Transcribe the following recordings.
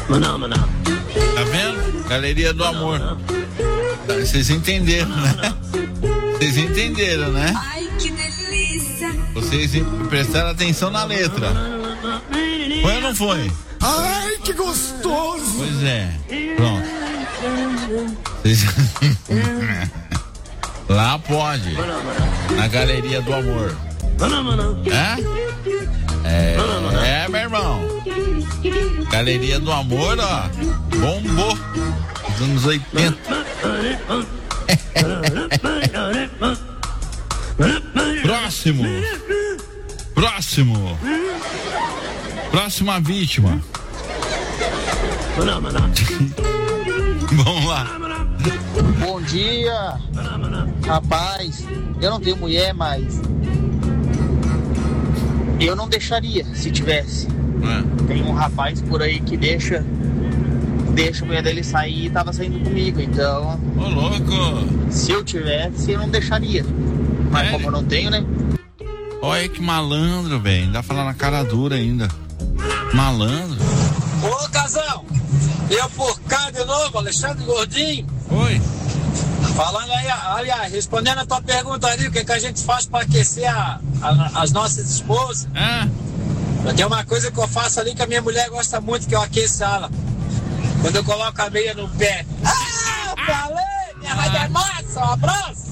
Tá vendo? Galeria do Amor. Vocês entenderam, né? Vocês entenderam, né? Ai, que delícia. Vocês prestaram atenção na letra. Foi ou não foi? Ai, que gostoso. Pois é. Pronto. Vocês... Lá pode. Na Galeria do Amor. É, meu irmão. Galeria do Amor, ó. Bombou. Nos anos 80. Próxima vítima. Vamos lá. Bom dia. Rapaz, eu não tenho mulher, mas eu não deixaria se tivesse. Tem um rapaz por aí que deixa a mulher dele sair e tava saindo comigo, então... Ô, louco! Se eu tivesse, eu não deixaria. Mas como eu não tenho, né? Olha que malandro, velho. Ainda falar na cara dura ainda. Malandro. Ô, Casão! Eu por cá de novo, Alexandre Gordinho. Oi. Falando aí, aliás, respondendo a tua pergunta ali, o que a gente faz pra aquecer as nossas esposas? Tem uma coisa que eu faço ali que a minha mulher gosta muito, que eu aqueço ela. Quando eu coloco a meia no pé. Falei, minha rádio é massa, um abraço.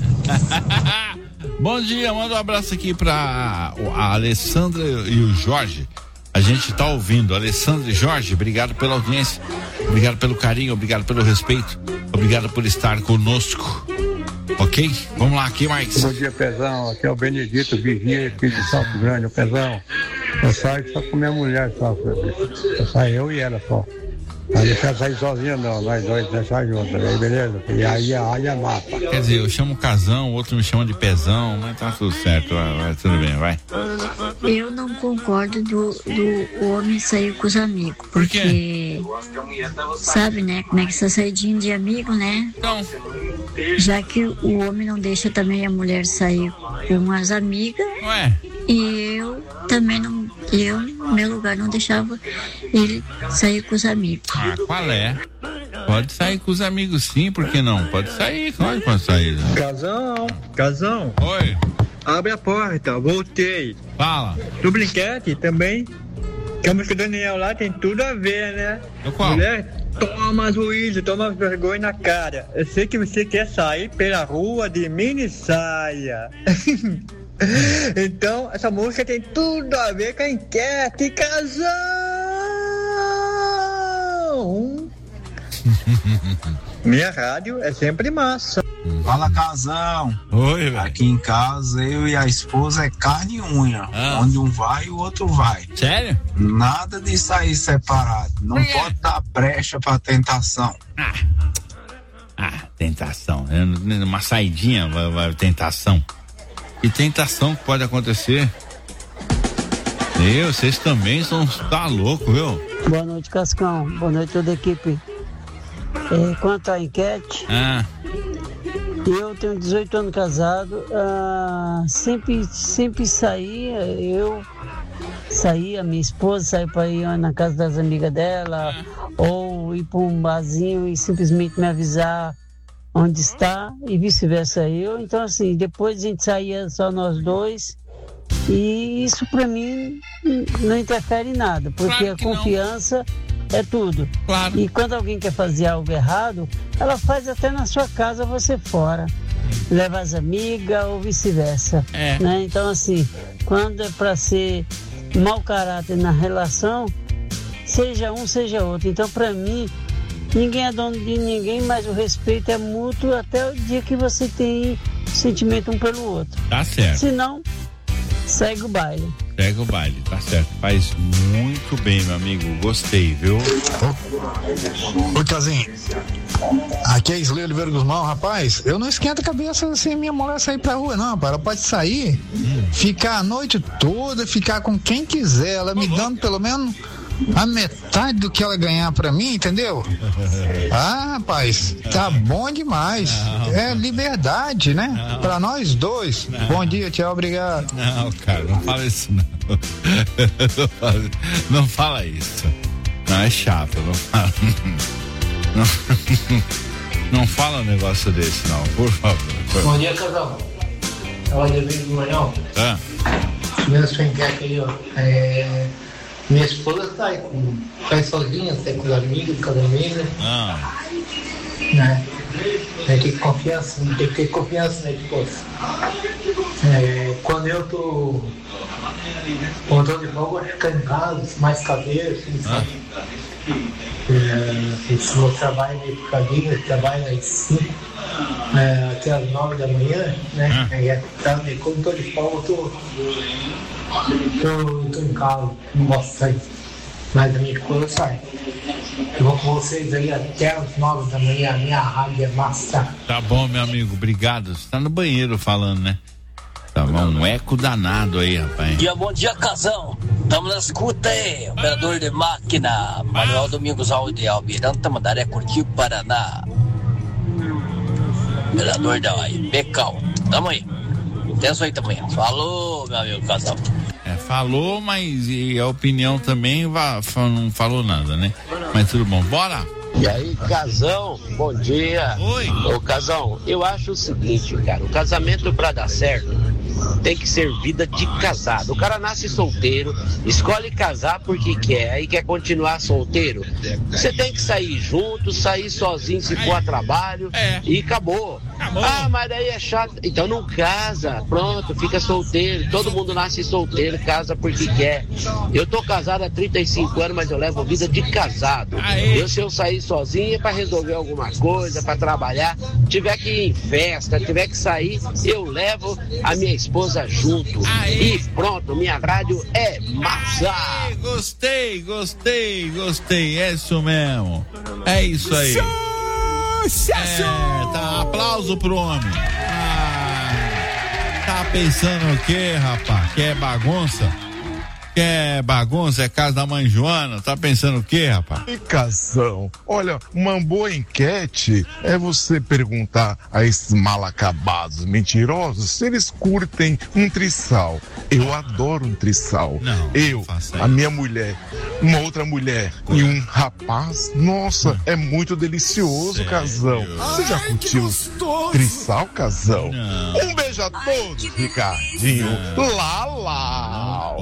Bom dia, manda um abraço aqui pra a Alessandra e o Jorge. A gente tá ouvindo. Alessandra e Jorge, obrigado pela audiência, obrigado pelo carinho, obrigado pelo respeito, obrigado por estar conosco. Ok? Vamos lá, aqui mais. Bom dia, Pezão. Aqui é o Benedito, vigia aqui de Salto Grande. O Pezão, eu saio só com minha mulher, só. Eu saio eu e ela só. Não deixar sair sozinha não, nós dois deixar juntos, aí beleza? E aí a mata. Quer dizer, eu chamo Casão, o outro me chama de Pezão, mas tá tudo certo, vai, tudo bem, vai. Eu não concordo do homem sair com os amigos, porque sabe, né, como é que essa saidinha de amigo, né? Não. Já que o homem não deixa também a mulher sair com as amigas. Ué. E eu também não, no meu lugar, não deixava ele sair com os amigos. Ah, qual é? Pode sair com os amigos sim, por que não? Pode sair, pode sair. Né? Casão. Oi. Abre a porta, voltei. Fala. Do brinquete também. Que a música do Daniel lá tem tudo a ver, né? Do qual? Mulher, toma juízo, toma vergonha na cara. Eu sei que você quer sair pela rua de mini saia. Então, essa música tem tudo a ver com a enquete, Casão! Minha rádio é sempre massa. Fala, Casão. Oi, velho. Aqui em casa, eu e a esposa é carne e unha. Onde um vai, o outro vai. Sério? Nada de sair separado. Não pode dar brecha pra tentação. Tentação. Uma saidinha, tentação. Que tentação que pode acontecer? Vocês também tá louco, viu? Boa noite, Cascão. Boa noite, toda a equipe. Quanto à enquete, eu tenho 18 anos casado, sempre saía, minha esposa saía para ir na casa das amigas dela, ou ir para um barzinho e simplesmente me avisar onde está, e vice-versa eu. Então, assim, depois a gente saía só nós dois, e isso para mim não interfere em nada, porque a confiança é tudo. Claro. E quando alguém quer fazer algo errado, ela faz até na sua casa, você fora. Leva as amigas ou vice-versa. Né? Então, assim, quando é para ser mau caráter na relação, seja um, seja outro. Então, para mim, ninguém é dono de ninguém, mas o respeito é mútuo até o dia que você tem sentimento um pelo outro. Tá certo. Se não, segue o baile. Segue o baile, tá certo. Faz muito bem, meu amigo. Gostei, viu? Ô, Casinho, aqui é Isley Oliveira Guzmão, rapaz. Eu não esquento a cabeça se minha mulher sair pra rua, não, rapaz. Ela pode sair, ficar a noite toda, ficar com quem quiser, ela me dando pelo menos a metade do que ela ganhar pra mim, entendeu? Rapaz, tá bom demais. É liberdade, né? Pra nós dois. Bom dia, tchau, obrigado. Não, cara, não fala isso não. Não fala isso. Não, é chato, não fala. Não fala um negócio desse, não, por favor. Bom dia, casal. Olha, vem do manhã. Minha enquete aí, ó. Minha esposa tá aí, faz sozinha, sai com os amigos, com as amigas. Né? Tem que ter confiança, na esposa. Quando eu tô de folga, eu fico em casa, mais caseiro, assim, sabe? Eu trabalho meio picadinho, eu trabalho às 5 até às 9 da manhã, né? Quando eu tô de folga, eu tô em casa, não gosto de sair. Mas a minha esposa sai. Eu vou com vocês aí até às 9 da manhã, a minha rádio é massa. Tá bom, meu amigo, obrigado. Você tá no banheiro falando, né? Tá bom, um eco danado aí, rapaz. Bom dia, casão. Tamo na escuta aí, operador de máquina, Manuel Domingos Alde Almirante, Tamandaré, Curitiba, Paraná. Operador da Becal. Tamo aí. Intenso aí também. Falou, meu amigo casal. Falou, mas e a opinião também não falou nada, né? Mas tudo bom, bora! E aí, casão, bom dia. Oi. Ô, casão, eu acho o seguinte, cara, o casamento pra dar certo tem que ser vida de casado. O cara nasce solteiro, escolhe casar porque quer, aí quer continuar solteiro. Você tem que sair junto, sair sozinho se for a trabalho e acabou. Ah, mas daí é chato. Então não casa, pronto, fica solteiro. Todo mundo nasce solteiro, casa porque quer. Eu tô casado há 35 anos, mas eu levo vida de casado. Se eu sair sozinho é pra resolver alguma coisa, pra trabalhar, tiver que ir em festa, tiver que sair, eu levo a minha esposa junto. E pronto, minha rádio é massa. Gostei. É isso mesmo. É isso aí. Tá, aplauso pro homem. Tá pensando o quê, rapaz? Quer bagunça? É casa da mãe Joana? Tá pensando o quê, rapaz? E casão, olha, uma boa enquete é você perguntar a esses mal acabados mentirosos se eles curtem um trisal. Eu adoro um trisal. A minha mulher, uma outra mulher e um rapaz, nossa, é muito delicioso, casão. Você já curtiu trisal, casão? Não. Um beijo a todos, Ricardinho. Lá.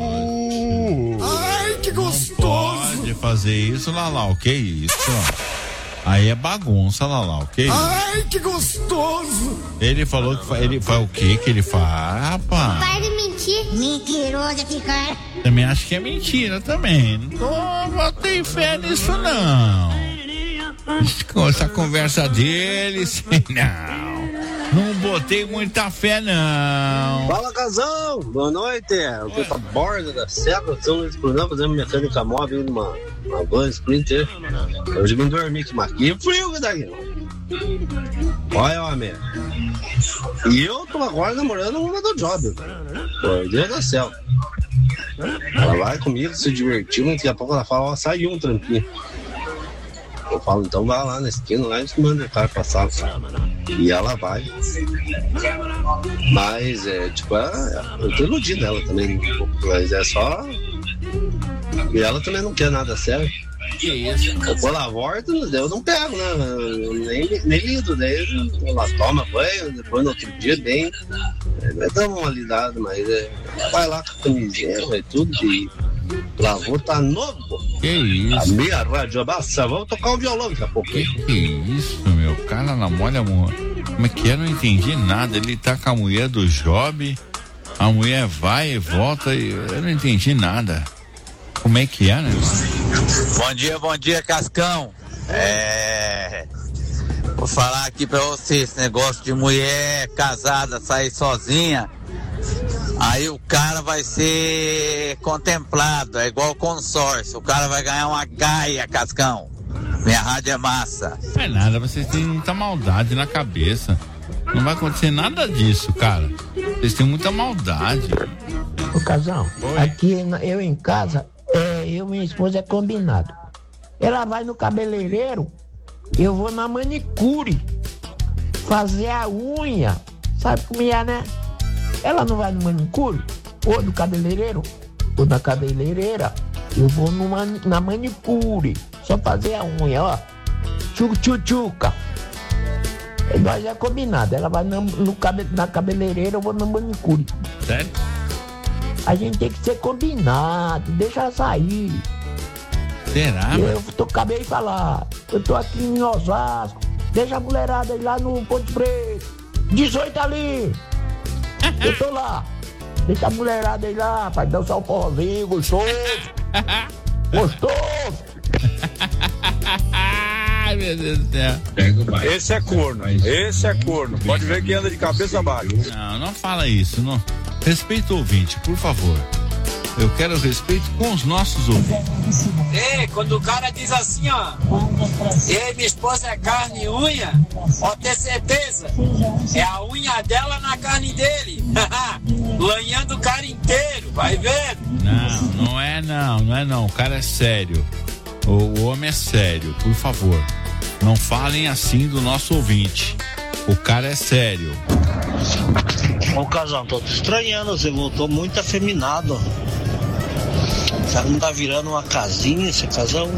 Ai, que gostoso! Não pode fazer isso, Lalau, que isso? Aí é bagunça, Lalau, que isso? Ai, que gostoso! Ele falou que ele faz o que ele faz, rapaz? Para de mentir, mentiroso ficar. Também acho que é mentira também. Não botei fé nisso, não. Com essa conversa deles, não botei muita fé, não. Fala, casão! Boa noite! Eu tô a borda da Serra, São Luís Brunão, fazendo mecânica móvel numa van Sprinter. Hoje vim dormir aqui, mas que frio que daqui. Olha, homem. E eu tô agora namorando uma do job. Por Deus do céu. Ela vai comigo, se divertiu, daqui a pouco ela fala, ó, saiu um trampinho. Eu falo, então vai lá na esquina, lá e manda o cara passar. E ela vai. Mas eu tô iludido ela também. Mas é só. E ela também não quer nada sério. Que isso? Eu vou lá, volta, eu não pego, né? Eu nem lido. Daí ela toma banho, depois no outro dia bem. Vai dar uma lidada, mas vai lá com a camisinha e tudo. E lavou, tá novo, pô. Que isso? A minha rádio abaixa, vamos tocar o violão daqui a pouco. Que isso, meu? O cara namora, amor. Como é que é? Eu não entendi nada. Ele tá com a mulher do job, a mulher vai e volta e eu não entendi nada. Como é que é, né? Bom dia, Cascão. Vou falar aqui pra você, esse negócio de mulher casada sair sozinha. Aí o cara vai ser contemplado, é igual consórcio. O cara vai ganhar uma gaia, Cascão. Minha rádio é massa. Não é nada, vocês têm muita maldade na cabeça. Não vai acontecer nada disso, cara. Vocês têm muita maldade. Ô, casal, aqui eu em casa, eu e minha esposa é combinado. Ela vai no cabeleireiro, eu vou na manicure fazer a unha. Sabe como é, né? Ela não vai no manicure, ou no cabeleireiro, ou na cabeleireira. Eu vou na manicure, só fazer a unha, ó. Tchuca. Nós já combinado, ela vai na cabeleireira, eu vou na manicure. Sério? A gente tem que ser combinado, deixa ela sair. Será? Eu acabei de falar, eu tô aqui em Osasco, deixa a mulherada ir lá no Ponte Preta, 18 ali, eu tô lá, deixa a mulherada ir lá, vai dançar um forrozinho gostoso, Ai, meu Deus do céu. Esse é corno, pode ver que anda de cabeça abaixo. Não fala isso, não. Respeita o ouvinte, por favor. Eu quero respeito com os nossos ouvintes. Quando o cara diz assim, ó, minha esposa é carne e unha, pode ter certeza, é a unha dela na carne dele, lanhando o cara inteiro, vai ver? Não é não, o cara é sério, o homem é sério, por favor, não falem assim do nosso ouvinte, o cara é sério. Ô casal, tô te estranhando, você voltou muito afeminado. Será que não tá virando uma casinha esse casal?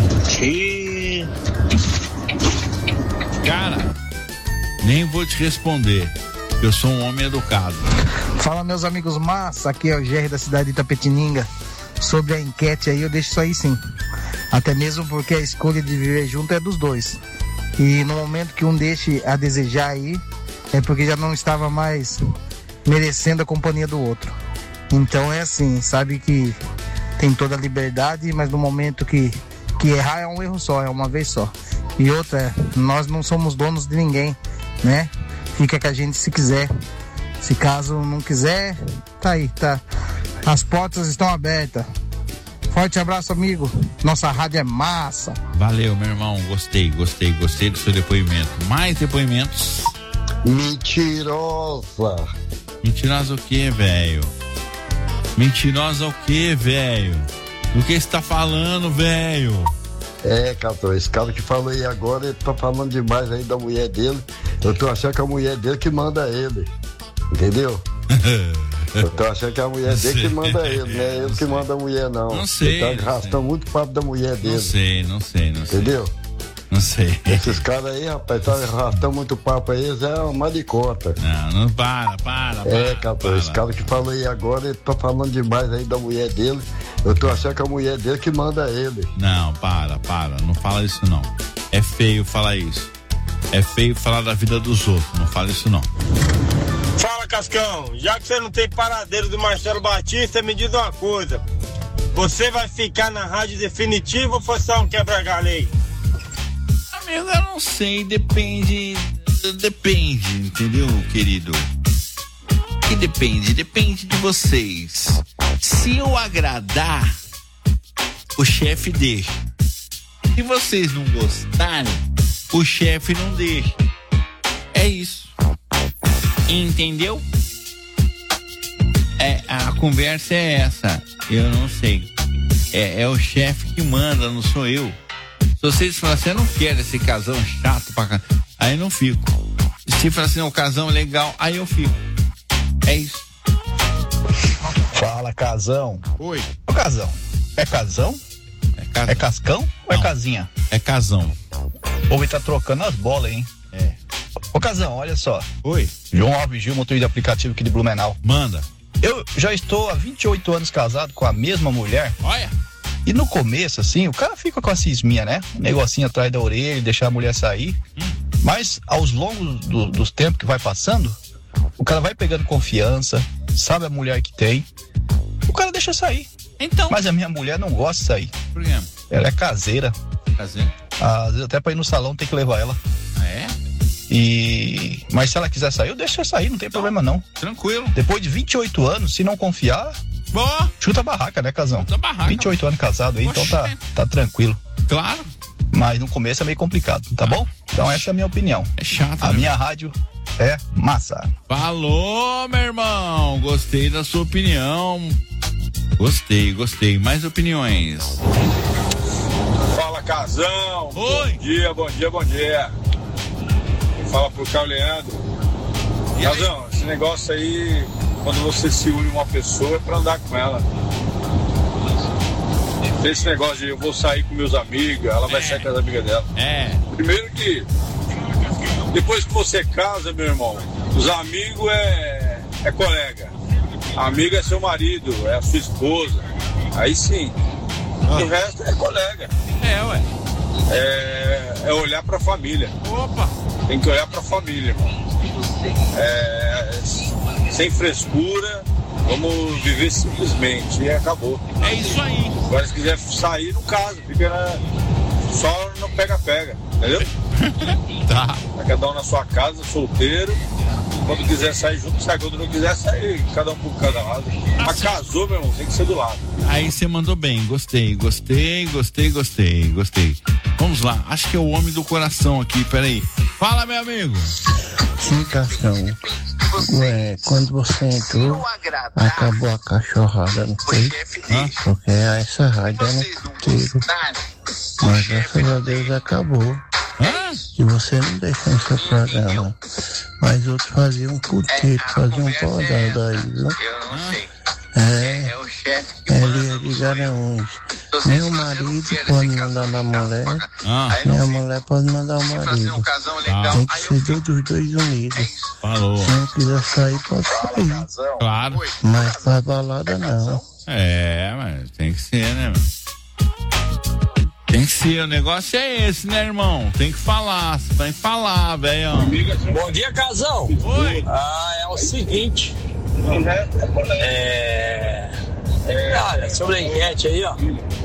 Cara, nem vou te responder. Eu sou um homem educado. Fala, meus amigos massa, aqui é o Jerry da cidade de Itapetininga. Sobre a enquete aí, eu deixo isso aí sim. Até mesmo porque a escolha de viver junto é dos dois. E no momento que um deixe a desejar aí, é porque já não estava mais merecendo a companhia do outro. Então é assim, sabe que tem toda a liberdade, mas no momento que errar é um erro só, é uma vez só. E outra, nós não somos donos de ninguém, né? Fica com a gente se quiser. Se caso não quiser, tá aí, tá. As portas estão abertas. Forte abraço, amigo. Nossa rádio é massa. Valeu, meu irmão. Gostei do seu depoimento. Mais depoimentos? Mentirosa. Mentirosa o quê, velho? Mentirosa o quê, velho? Do que você tá falando, velho? Capitão, esse cara que falou aí agora, ele tá falando demais aí da mulher dele. Eu tô achando que é a mulher dele que manda ele. Entendeu? Eu tô achando que é a mulher dele que manda ele, não é ele que manda a mulher, não. Não sei. Ele tá arrastando muito papo da mulher dele. Não sei. Entendeu? Não sei. Esses caras aí, rapaz, tá arrastando muito papo aí, eles é uma maricota. Não, para. Capitão, esse cara que falou aí agora, ele tá falando demais aí da mulher dele. Eu tô achando que é a mulher dele que manda ele. Não, para, não fala isso não. É feio falar isso. É feio falar da vida dos outros, não fala isso não. Fala, Cascão, já que você não tem paradeiro do Marcelo Batista, me diz uma coisa. Você vai ficar na rádio definitiva ou foi só um quebra-galho aí? Amigo, eu não sei, depende, entendeu, querido? Que depende de vocês. Se eu agradar, o chefe deixa. Se vocês não gostarem, o chefe não deixa. É isso. Entendeu? A conversa é essa. Eu não sei. É o chefe que manda, não sou eu. Se vocês falarem assim, eu não quero esse casão chato pra cá, aí eu não fico. Se falar assim, o casão é legal, aí eu fico. É isso. Fala, casão. Oi. Ô, casão. É casão? É cascão ou é casinha? É casão. O homem tá trocando as bolas, hein? É. Ô, casão, olha só. Oi. João Alves Gil, motorista de aplicativo aqui de Blumenau. Manda. Eu já estou há 28 anos casado com a mesma mulher. Olha. E no começo, assim, o cara fica com a cisminha, né? Um negocinho atrás da orelha, deixar a mulher sair. Mas, aos longos dos tempos que vai passando, o cara vai pegando confiança, sabe a mulher que tem, o cara deixa sair. Então. Mas a minha mulher não gosta de sair. Por quê? Ela é caseira. Caseira? Às vezes até pra ir no salão tem que levar ela. É? Mas se ela quiser sair, eu deixo ela sair, não tem problema não. Tranquilo. Depois de 28 anos, se não confiar, chuta a barraca, né, casão? Chuta a barraca. 28 anos casado aí, então tá tranquilo. Claro. Mas no começo é meio complicado, tá bom? Então essa é a minha opinião. É chato. A minha rádio é massa. Falou, meu irmão. Gostei da sua opinião. Gostei. Mais opiniões. Fala, casão. Oi. Bom dia. Fala pro Carlos Leandro. Casão, esse negócio aí, quando você se une uma pessoa, é pra andar com ela. Esse negócio de eu vou sair com meus amigos, ela vai sair com as amigas dela. Primeiro que depois que você casa, meu irmão, os amigos é colega. Amigo é seu marido, é a sua esposa. Aí sim. O resto é colega. Ué. É olhar pra família. Opa! Tem que olhar pra família, irmão. Sem frescura, vamos viver simplesmente. E acabou. É isso aí. Agora, se quiser sair, no caso, fica só no pega-pega, entendeu? Tá. Cada um na sua casa, solteiro. Quando quiser sair junto, sai. Quando não quiser sair, cada um por cada lado. Mas casou, meu irmão, tem que ser do lado. Aí você mandou bem, gostei. Vamos lá, acho que é o homem do coração aqui, peraí. Fala, meu amigo. Sim, Cascão. Quando você entrou, acabou a cachorrada, não foi? Porque essa rádio era um puteiro. Mas graças a Deus acabou. E você não deixou no seu programa. Mas outros faziam um puteiro, faziam um podado aí, viu? Ele é de Garanhuns. Nem o marido pode mandar na mulher, nem a mulher pode mandar o marido. Tem que ser dos dois unidos. Falou. Se não quiser sair, pode sair. Claro. Mas pra balada não. Mas tem que ser, né, mano? Tem que ser, o negócio é esse, né, irmão? Tem que falar, você vai falar, velho. Bom dia, Casão. Oi. É o seguinte. Olha, sobre a enquete aí, ó.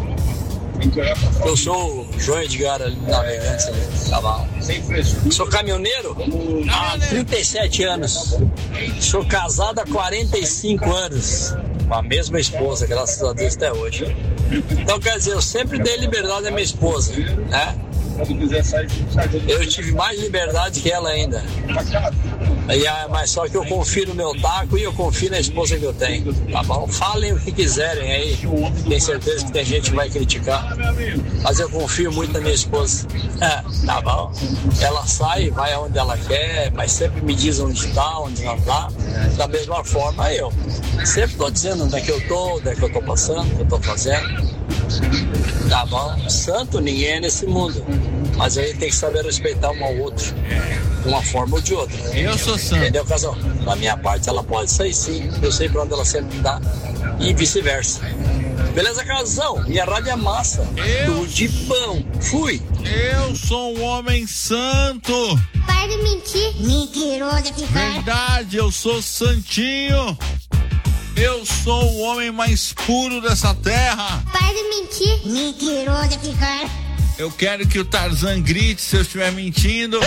Eu sou o João Edgar, navegante, cavalo. Sou caminhoneiro há 37 anos. Sou casado há 45 anos. Com a mesma esposa, graças a Deus, até hoje. Então, quer dizer, eu sempre dei liberdade à minha esposa, né? Eu tive mais liberdade que ela ainda. Mas só que eu confio no meu taco e eu confio na esposa que eu tenho, tá bom? Falem o que quiserem aí, tenho certeza que tem gente que vai criticar, mas eu confio muito na minha esposa. Tá bom? Ela sai, vai aonde ela quer, mas sempre me diz onde tá, onde não tá. Da mesma forma eu sempre tô dizendo onde é que eu tô, onde é que eu tô passando, o que eu tô fazendo. Tá bom? Santo ninguém é nesse mundo, mas aí tem que saber respeitar um ao outro, de uma forma ou de outra. Eu sou santo. Entendeu, Casal? Da minha parte, ela pode sair sim, eu sei pra onde ela sempre dá, e vice-versa. Beleza, Casal? Minha rádio é massa. Tudo de bom. Fui. Eu sou um homem santo. Para de mentir. Mentiroso ficar. Verdade, eu sou santinho. Eu sou o homem mais puro dessa terra. Para de mentir. Mentiroso ficar. Eu quero que o Tarzan grite se eu estiver mentindo.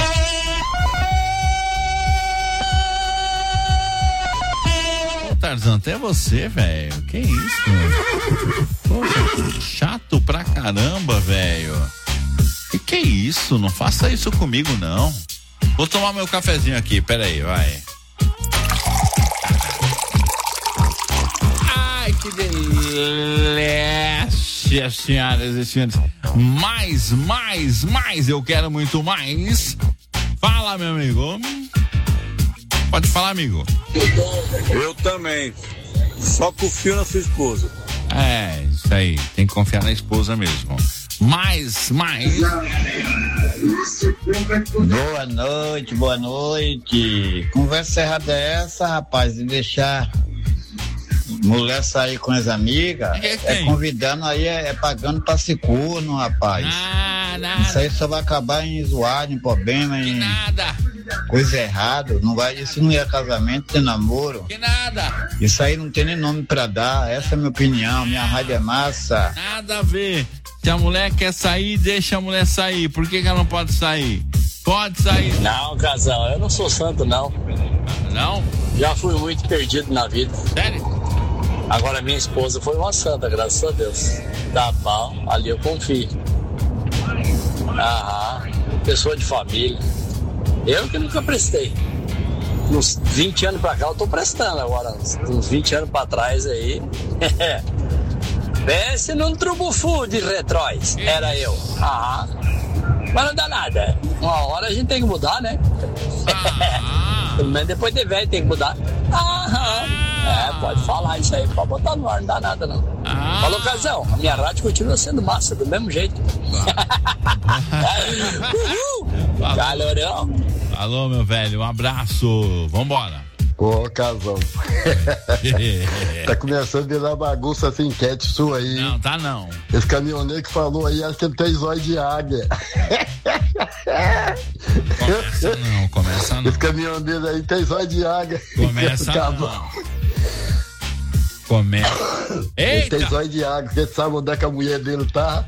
Ô, Tarzan, até você, velho. Que isso? Poxa, chato pra caramba, velho. Que é isso? Não faça isso comigo, não. Vou tomar meu cafezinho aqui, peraí, vai. Que delícia, senhoras e senhores. Mais, eu quero muito mais. Fala, meu amigo. Pode falar, amigo. Eu também. Só confio na sua esposa. Isso aí. Tem que confiar na esposa mesmo. Mais. Boa noite. Conversa errada é essa, rapaz, de deixar mulher sair com as amigas, convidando aí, é pagando pra corno, rapaz. Nada. Isso aí só vai acabar em zoado, em problema, em nada. Coisa errada. Isso não é casamento, é namoro. Que nada. Isso aí não tem nem nome pra dar. Essa é a minha opinião. Minha rádio é massa. Nada a ver. Se a mulher quer sair, deixa a mulher sair. Por que ela não pode sair? Pode sair. Não, Casal, eu não sou santo, não. Não? Já fui muito perdido na vida. Sério? Agora minha esposa foi uma santa, graças a Deus. Tá bom, ali eu confio. Pessoa de família. Eu que nunca prestei. Uns 20 anos pra cá eu tô prestando agora. Uns 20 anos pra trás aí. Pense num trubufu de retróis. Era eu. Mas não dá nada. Uma hora a gente tem que mudar, né? Pelo menos depois de velho tem que mudar. Pode falar isso aí, pode botar no ar, não dá nada não. Falou, Casão, a minha rádio continua sendo massa, do mesmo jeito. Uhul! Calorão. Alô, meu velho, um abraço. Vambora. Ô, Casão. Tá começando a virar bagunça essa enquete sua aí. Não, tá não. Esse caminhoneiro que falou aí, acho que ele tem zóio de águia. Começa não. Esse caminhoneiro aí tem zóio de águia. Começa não. Começa. Ele tem zóio de água, porque sabe onde é que a mulher dele tá?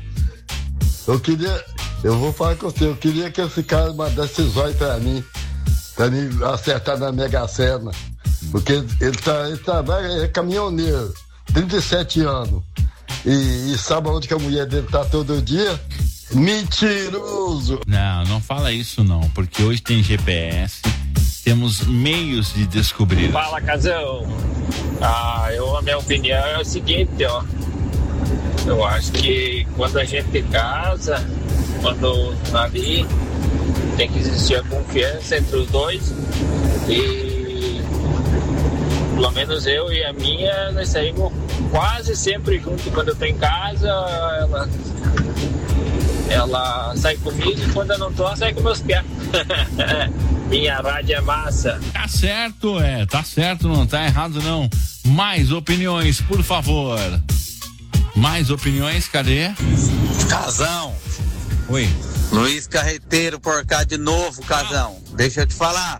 Eu vou falar com você, eu queria que esse cara mandasse zóio pra mim acertar na Mega Sena. Porque ele é caminhoneiro, 37 anos. E sabe onde que a mulher dele tá todo dia? Mentiroso! Não fala isso não, porque hoje tem GPS, temos meios de descobrir. Fala, Casão. A minha opinião é o seguinte, ó. Eu acho que quando a gente casa, quando ali tem que existir a confiança entre os dois e pelo menos eu e a minha, nós saímos quase sempre juntos. Quando eu tô em casa, ela sai comigo e quando eu não tô, ela sai com meus pés. Minha rádio é massa. Tá certo, não tá errado não. Mais opiniões, por favor. Mais opiniões, cadê? Casão. Oi. Luiz Carreteiro por cá de novo, Casão. Deixa eu te falar.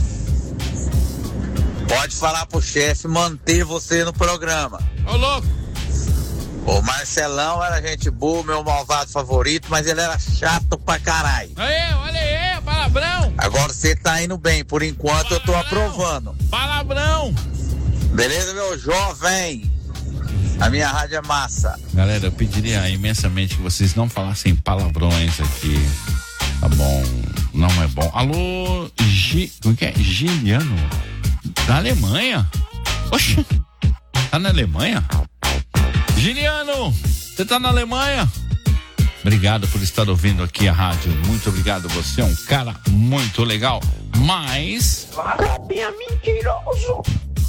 Pode falar pro chefe manter você no programa. Ô, louco. O Marcelão era gente boa, meu malvado favorito, mas ele era chato pra caralho. Aí, olha aí, palavrão. Agora você tá indo bem, por enquanto palavrão. Eu tô aprovando. Palavrão. Beleza, meu jovem? A minha rádio é massa. Galera, eu pediria imensamente que vocês não falassem palavrões aqui. Tá bom? Não é bom. Alô, como que é? Giliano? Da Alemanha? Oxe, tá na Alemanha? Giliano, você tá na Alemanha? Obrigado por estar ouvindo aqui a rádio. Muito obrigado, você é um cara muito legal. Mas... Cabinha mentiroso.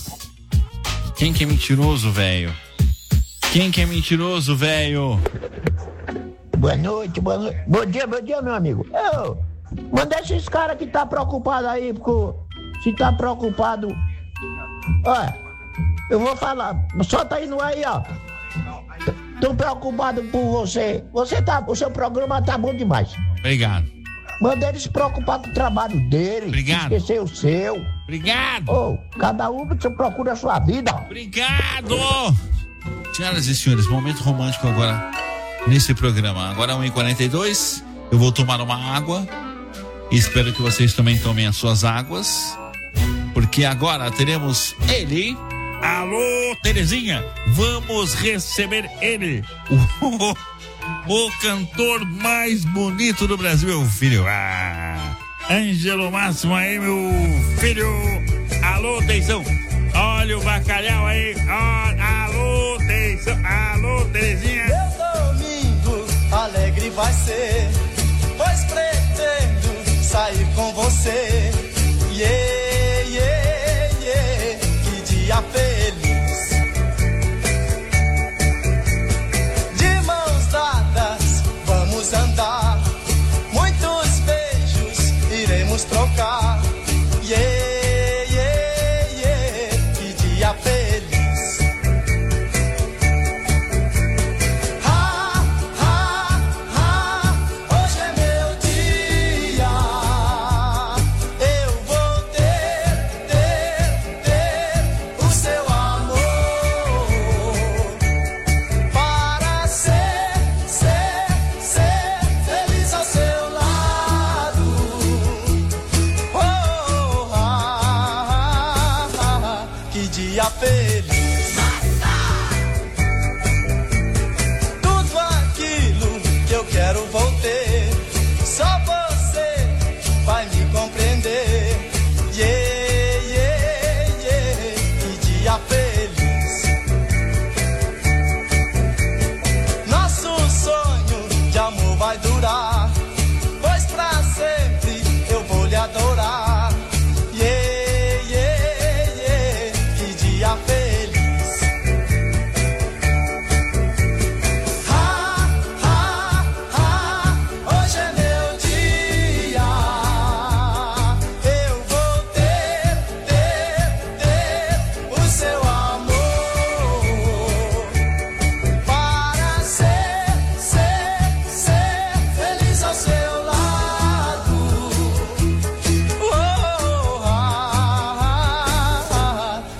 Quem que é mentiroso, velho? Quem que é mentiroso, velho? Boa noite. Bom dia, meu amigo. Manda esses caras que tá preocupado aí, porque se tá preocupado... Olha, eu vou falar, só tá indo aí, ó. Tô preocupado por você. O seu programa tá bom demais. Obrigado. Manda ele se preocupar com o trabalho dele. Obrigado. Esquecer o seu. Obrigado. Cada um procura a sua vida. Obrigado. Senhoras e senhores, momento romântico agora nesse programa. Agora 1h42, eu vou tomar uma água e espero que vocês também tomem as suas águas, porque agora teremos ele. Alô, Terezinha, vamos receber ele, o cantor mais bonito do Brasil, meu filho. Ângelo Máximo aí, meu filho. Alô, atenção. Olha o bacalhau aí. Alô, atenção. Alô, Terezinha. Meu domingo alegre vai ser, pois pretendo sair com você. Yeah, yeah, yeah. Que dia feliz. De mãos dadas vamos andar, muitos beijos iremos trocar. Yeah.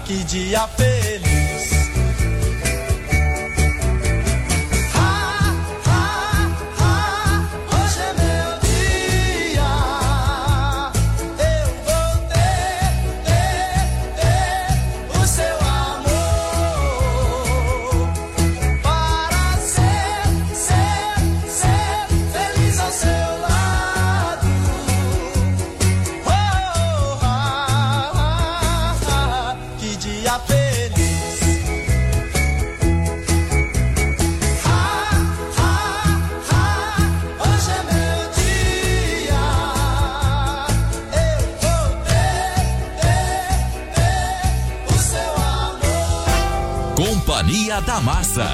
que dia feliz. Hoje é meu dia. Eu vou ter o seu amor para ser feliz ao seu lado. Que dia feliz. Hoje é meu dia. Eu vou ter o seu amor. Companhia da Massa.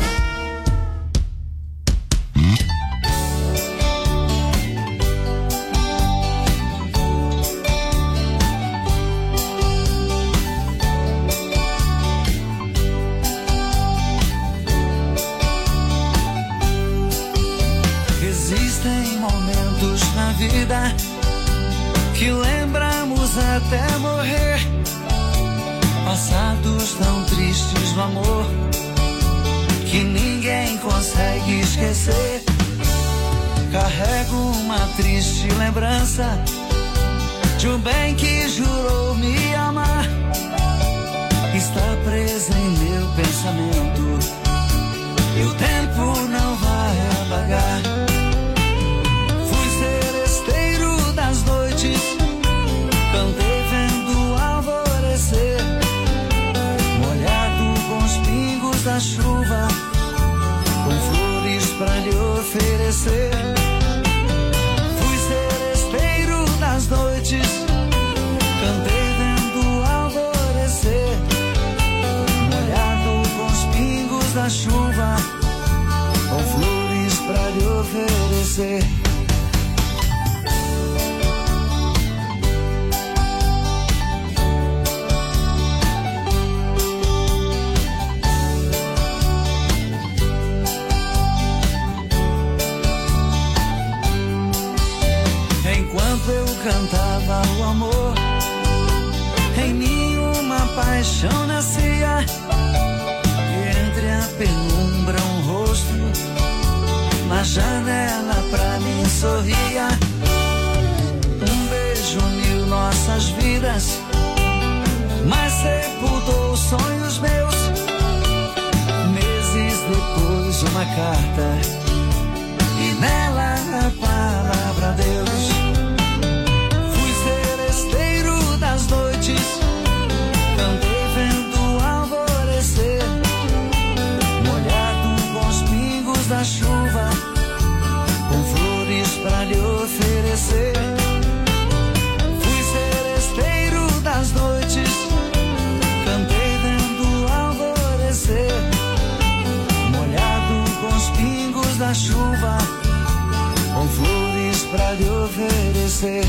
Existem momentos na vida que lembramos até morrer, passados tão tristes do amor que ninguém consegue esquecer. Carrego uma triste lembrança de um bem que jurou me amar. Está presa em meu pensamento e o tempo não vai apagar. Fui seresteiro das noites, cantei vendo alvorecer, molhado com os pingos da chuva, com flores pra lhe oferecer. Fui seresteiro das noites, cantei vendo alvorecer, molhado com os pingos da chuva, com flores pra lhe oferecer. Enquanto eu cantava o amor, em mim uma paixão nascia, e entre a penumbra um rosto na janela pra mim sorria. Um beijo uniu nossas vidas, mas sepultou sonhos meus. Meses depois uma carta, e nela a palavra Deus. Fui seresteiro das noites, cantei vendo alvorecer, molhado com os pingos da chuva, com flores pra lhe oferecer. Fui seresteiro das noites, cantei vendo alvorecer, molhado com os pingos da chuva, com flores pra lhe oferecer.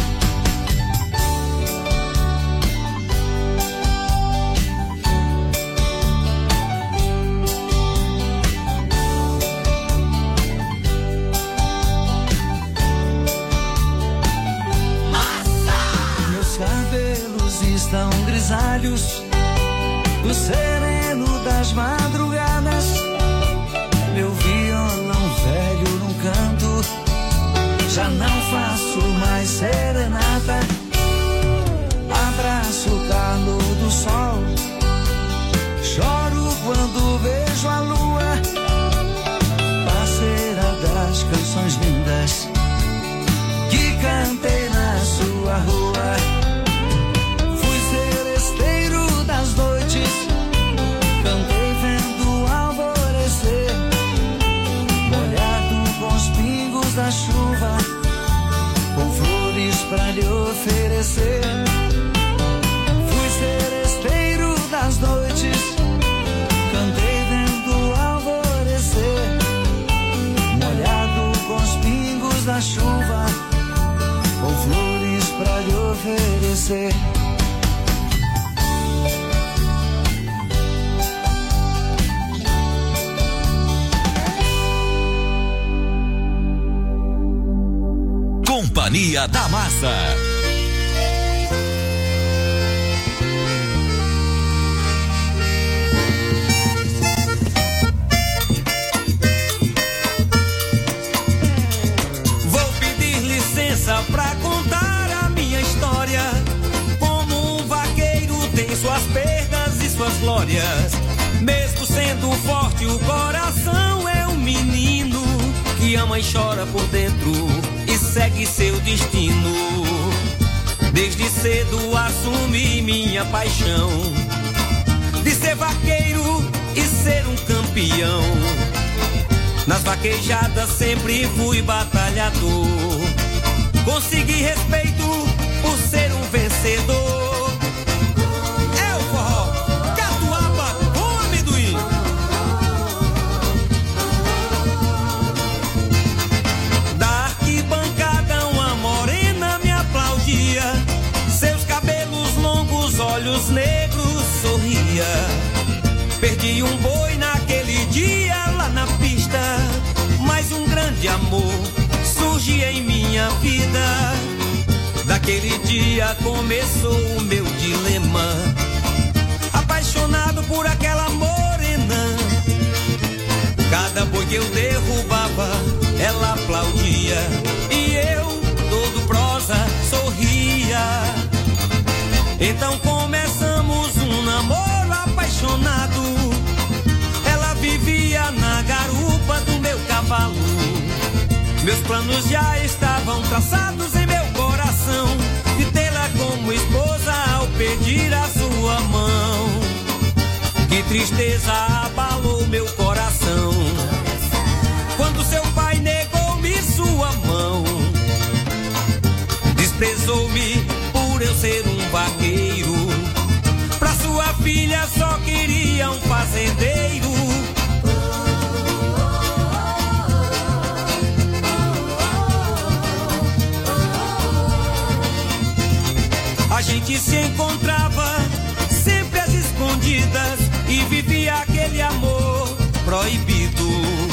Meus cabelos estão grisalhos do sereno das madrugadas. Meu violão velho num canto, já não faço mais serenata. Abraço o calor do sol, choro quando vejo a lua, parceira das canções lindas que cantei na sua rua. Fui seresteiro das noites, cantei vendo alvorecer, molhado com os pingos da chuva, com flores pra lhe oferecer. Fui seresteiro das noites, cantei vendo alvorecer, molhado com os pingos da chuva, com flores pra lhe oferecer. Companhia da Massa. suas glórias. Mesmo sendo forte, o coração é um menino que ama e chora por dentro e segue seu destino. Desde cedo assumi minha paixão de ser vaqueiro e ser um campeão. Nas vaquejadas sempre fui batalhador. Consegui respeito por ser um vencedor. É o forró, catuaba com amendoim. Da arquibancada uma morena me aplaudia. Seus cabelos longos, olhos negros, sorria. Perdi um boi naquele dia lá na pista, mas um grande amor surgia em minha vida. Daquele dia começou o meu dilema, apaixonado por aquela morena. Cada boi que eu derrubava, ela aplaudia, e eu, todo prosa, sorria. Então começamos um namoro apaixonado. Ela vivia na garupa do meu cavalo. Meus planos já estavam traçados em meu coração, de tê-la como esposa ao pedir a sua mão. Que tristeza abalou meu coração quando seu pai negou-me sua mão. Desprezou-me por eu ser um vaqueiro. Pra sua filha só queria um fazendeiro. A gente se encontrava sempre às escondidas e vivia aquele amor proibido.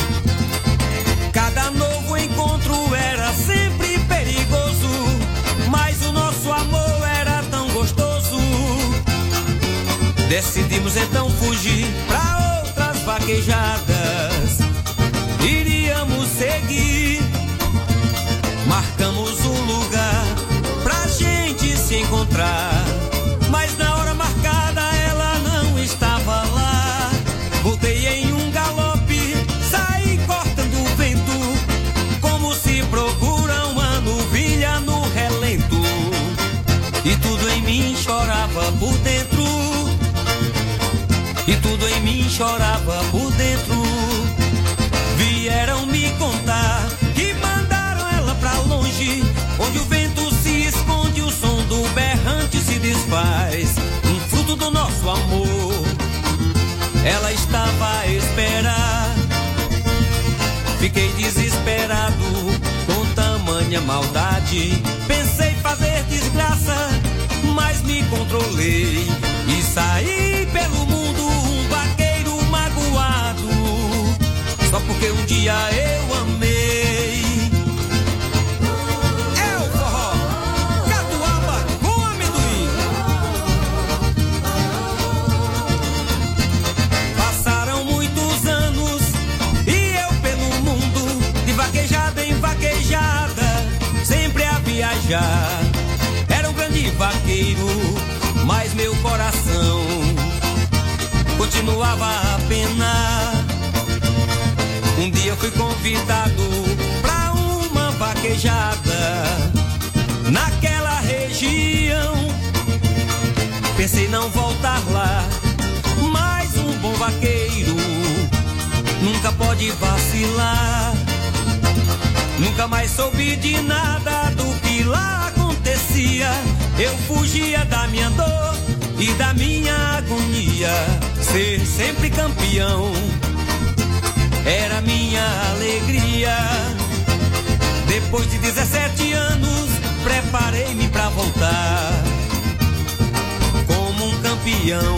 Cada novo encontro era sempre perigoso, mas o nosso amor era tão gostoso. Decidimos então fugir pra outras vaquejadas. Iríamos seguir. Marcamos um lugar pra gente se encontrar, mas na hora marcada ela não estava lá. Voltei em um galope, saí cortando o vento, como se procura uma novilha no relento. E tudo em mim chorava por dentro, e tudo em mim chorava por dentro. Vieram me contar que mandaram ela pra longe, onde o vento se esconde, o som do berrante se desfaz. Um fruto do nosso amor, ela estava a esperar. Fiquei desesperado com tamanha maldade. Pensei fazer desgraça, mas me controlei e saí pelo mundo um vaqueiro magoado, só porque um dia eu amei. É o forró, catuaba com amendoim. Passaram muitos anos e eu pelo mundo, de vaquejada em vaquejada, sempre a viajar. Era um grande vaqueiro, mas meu coração continuava a penar. Um dia eu fui convidado pra uma vaquejada naquela região. Pensei não voltar lá, mas um bom vaqueiro nunca pode vacilar. Nunca mais soube de nada do que lá acontecia. Eu fugia da minha dor e da minha agonia. Ser sempre campeão era minha alegria. Depois de 17 anos, preparei-me pra voltar como um campeão.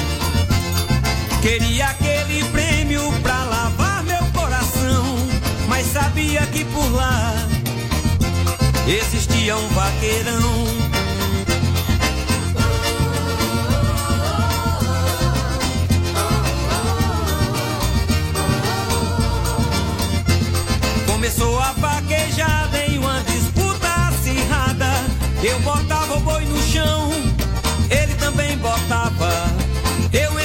Queria aquele prêmio pra lavar meu coração, mas sabia que por lá existia um vaqueirão. Começou a vaquejada em uma disputa acirrada. Eu botava o boi no chão, ele também botava. Eu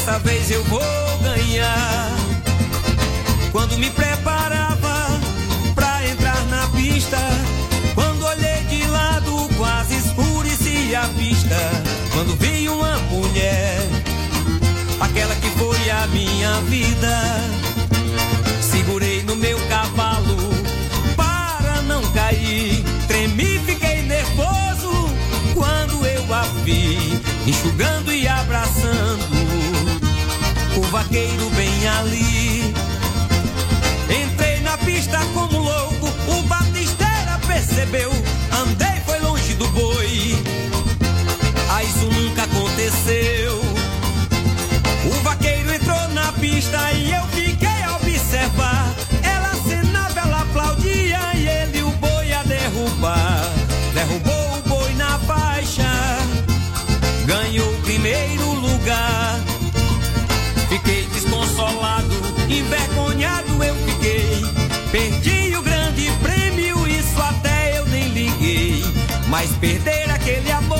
dessa vez eu vou ganhar. Quando me preparava pra entrar na pista, quando olhei de lado quase escureci a vista. Quando vi uma mulher, aquela que foi a minha vida, segurei no meu cavalo para não cair. Tremi, fiquei nervoso quando eu a vi, enxugando e abraçando o vaqueiro bem ali. Entrei na pista como louco, o batisteira percebeu. Andei, foi longe do boi, isso nunca aconteceu. O vaqueiro entrou na pista e eu fiquei a observar. Ela acenava, ela aplaudia e ele o boi a derrubar. Derrubou o boi na faixa, ganhou o primeiro lugar. Fiquei desconsolado, envergonhado eu fiquei. Perdi o grande prêmio, isso até eu nem liguei. Mas perder aquele amor,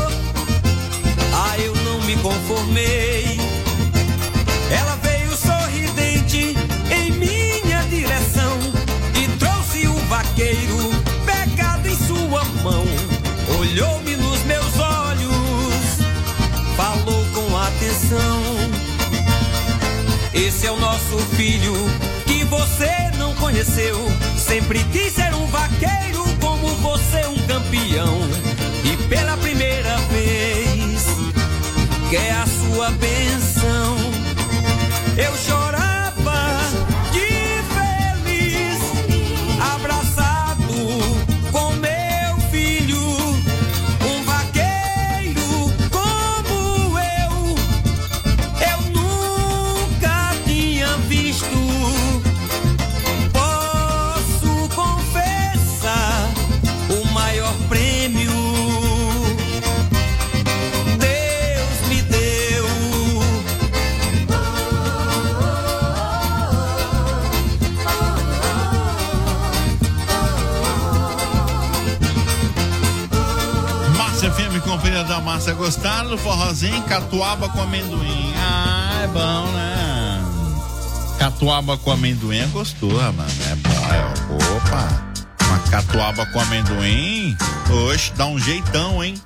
eu não me conformei. Ela veio sorridente em minha direção e trouxe o vaqueiro pegado em sua mão. Olhou-me nos meus olhos, falou com atenção. Esse é o nosso filho que você não conheceu. Sempre quis ser um vaqueiro como você, um campeão. E pela primeira vez quer a sua bênção. Eu chorava de feliz, abraçado com meu filho, um vaqueiro como eu nunca tinha visto. Posso confessar, o maior prêmio Deus me deu. Massa FM, Companhia da Massa. Gostaram do forrozinho? Catuaba com amendoim. É bom, né? Catuaba com amendoim é gostoso, mano. É bom. Opa, uma catuaba com amendoim. Oxe, dá um jeitão, hein?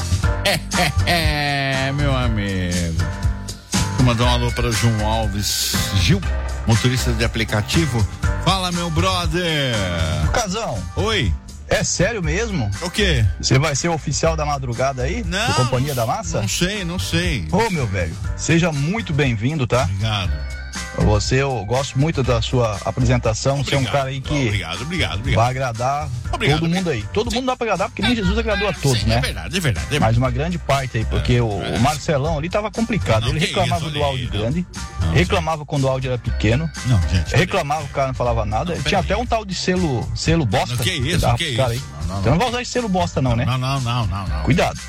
Meu amigo. Vou mandar um alô para João Alves Gil, motorista de aplicativo. Fala, meu brother. Casão. Oi. É sério mesmo? O quê? Você vai ser o oficial da madrugada aí? Não. Da Companhia da Massa? Não sei. Ô, meu velho, seja muito bem-vindo, tá? Obrigado. Eu gosto muito da sua apresentação. Você é um cara aí que Obrigado. vai agradar todo mundo aí. Todo mundo dá pra agradar, porque nem Jesus agradou a todos, né? É verdade. Mas uma grande parte aí, porque o Marcelão ali tava complicado. Ele reclamava do áudio grande, reclamava quando o áudio era pequeno, reclamava que o cara não falava nada. Tinha até um tal de selo bosta. Que isso? Então não vai usar esse selo bosta não, né? Não. Cuidado.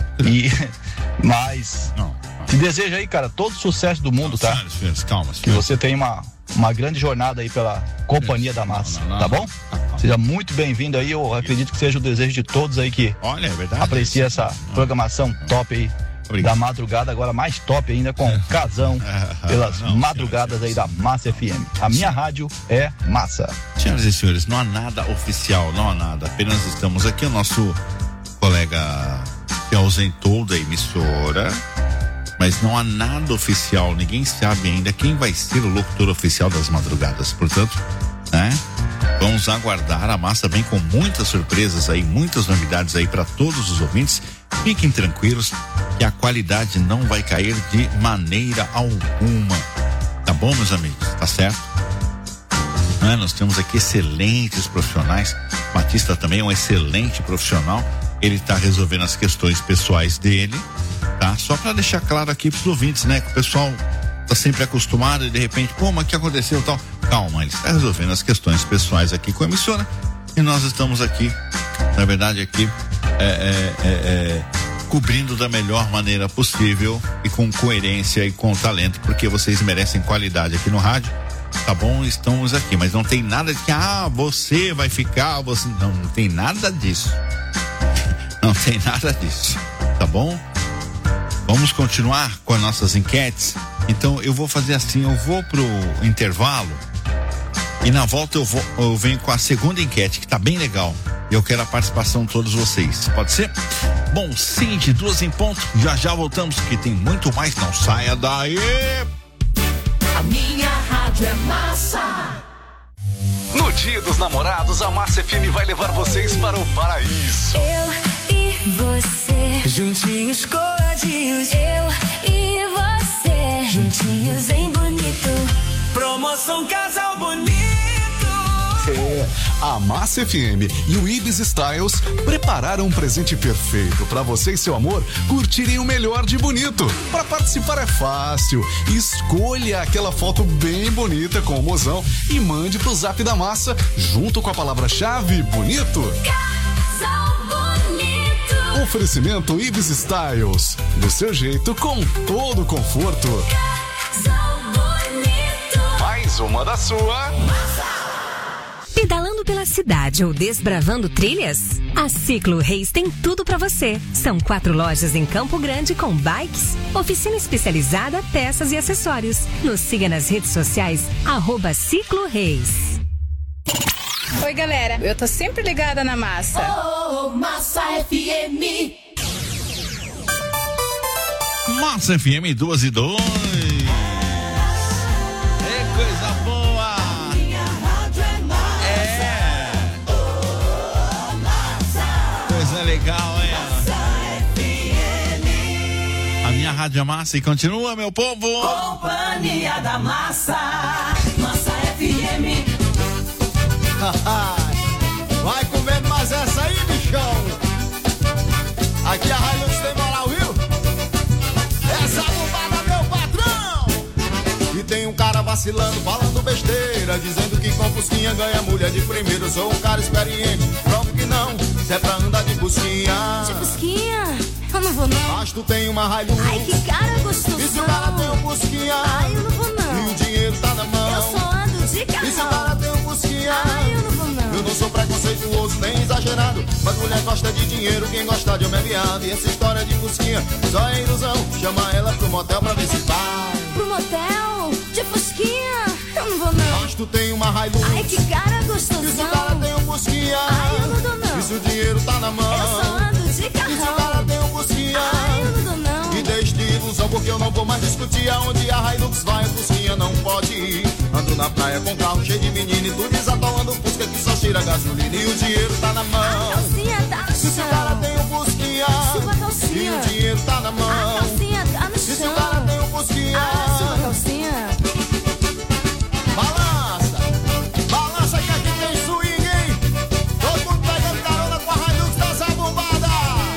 Mas te desejo aí, cara, todo o sucesso do mundo, tá? Calma. Que você tenha uma grande jornada aí pela Companhia da Massa, tá bom? Seja muito bem-vindo aí, eu acredito que seja o desejo de todos aí que aprecia essa programação top aí da madrugada, agora mais top ainda com Casão pelas madrugadas aí da Massa FM. A minha rádio é Massa. Senhoras e senhores, não há nada oficial, não há nada, apenas estamos aqui, o nosso colega se ausentou da emissora, mas não há nada oficial, ninguém sabe ainda quem vai ser o locutor oficial das madrugadas, portanto, né? Vamos aguardar, a Massa vem com muitas surpresas aí, muitas novidades aí para todos os ouvintes. Fiquem tranquilos que a qualidade não vai cair de maneira alguma, tá bom, meus amigos? Tá certo? Nós temos aqui excelentes profissionais. Batista também é um excelente profissional, ele está resolvendo as questões pessoais dele, tá? Só para deixar claro aqui pros ouvintes, né? Que o pessoal tá sempre acostumado e de repente, mas o que aconteceu e tal? Calma, ele está resolvendo as questões pessoais aqui com a emissora e nós estamos aqui, na verdade aqui, cobrindo da melhor maneira possível e com coerência e com talento, porque vocês merecem qualidade aqui no rádio, tá bom? Estamos aqui, mas não tem nada de que, você vai ficar, não tem nada disso. Não tem nada disso, tá bom? Vamos continuar com as nossas enquetes. Então eu vou fazer assim, eu vou pro intervalo e na volta eu venho com a segunda enquete, que tá bem legal. Eu quero a participação de todos vocês. Pode ser? Bom, 5:02 em ponto. Já voltamos, que tem muito mais. Não saia daí. A minha rádio é massa. No Dia dos Namorados, a Massa FM vai levar vocês para o paraíso. Eu e você, juntinhos coladinhos. Eu e você, juntinhos em bonito. Promoção Casal Bonito. A Massa FM e o Ibis Styles prepararam um presente perfeito para você e seu amor curtirem o melhor de bonito. Para participar é fácil. Escolha aquela foto bem bonita com o mozão e mande pro Zap da Massa junto com a palavra-chave bonito. Casal Bonito. Oferecimento Ibis Styles. Do seu jeito, com todo conforto. Casal Bonito. Mais uma da sua. Pedalando pela cidade ou desbravando trilhas? A Ciclo Reis tem tudo para você. São 4 lojas em Campo Grande com bikes, oficina especializada, peças e acessórios. Nos siga nas redes sociais, @Ciclo Reis. Oi, galera. Eu tô sempre ligada na Massa. Oh, Massa FM. Massa FM 2:02. É coisa boa. Legal, hein? A minha rádio é massa e continua, meu povo. Companhia da Massa, Massa FM. Vai comendo mais essa aí, bichão. Aqui a Hilux tem moral, viu? Essa bombada, meu patrão. E tem um cara vacilando, falando besteira, dizendo que com fusquinha ganha mulher de primeiro. Eu sou um cara experiente, provo que não. Se é pra andar de fusquinha. De fusquinha? Eu não vou não. Mas tu tem uma Hilux. Ai, que cara gostoso. E se o cara tem um fusquinha? Ai, eu não vou não. E o dinheiro tá na mão. Eu só ando de carrão. E se o cara tem um fusquinha? Ai, eu não vou não. Eu não sou preconceituoso nem exagerado, mas mulher gosta de dinheiro, quem gosta de homem é viado. E essa história de fusquinha só é ilusão. Chama ela pro motel pra ver se vai. Pro motel? De fusquinha? Eu não vou não. Mas tu tem uma Hilux. Ai, que cara gostosão. E se o cara tem um fusquinha? Ai, eu não dou não. E se o dinheiro tá na mão? Eu só ando de carrão. E se o cara tem um fusquinha? Ai, eu não dou não. E deixe de ilusão, porque eu não vou mais discutir aonde a Hilux vai, a fusquinha não pode ir. Ando na praia com carro cheio de menino e tu desatolando fusca que só cheira gasolina e o dinheiro tá na mão. A calcinha tá no chão. E se o cara tem um fusquinha? Suba a calcinha. E o dinheiro tá na mão. A calcinha tá no chão. E se o cara tem um fusquinha? Suba a calcinha. Balança que aqui tem swing, hein? Todo mundo pegando carona com a Hilux da Zabumbada.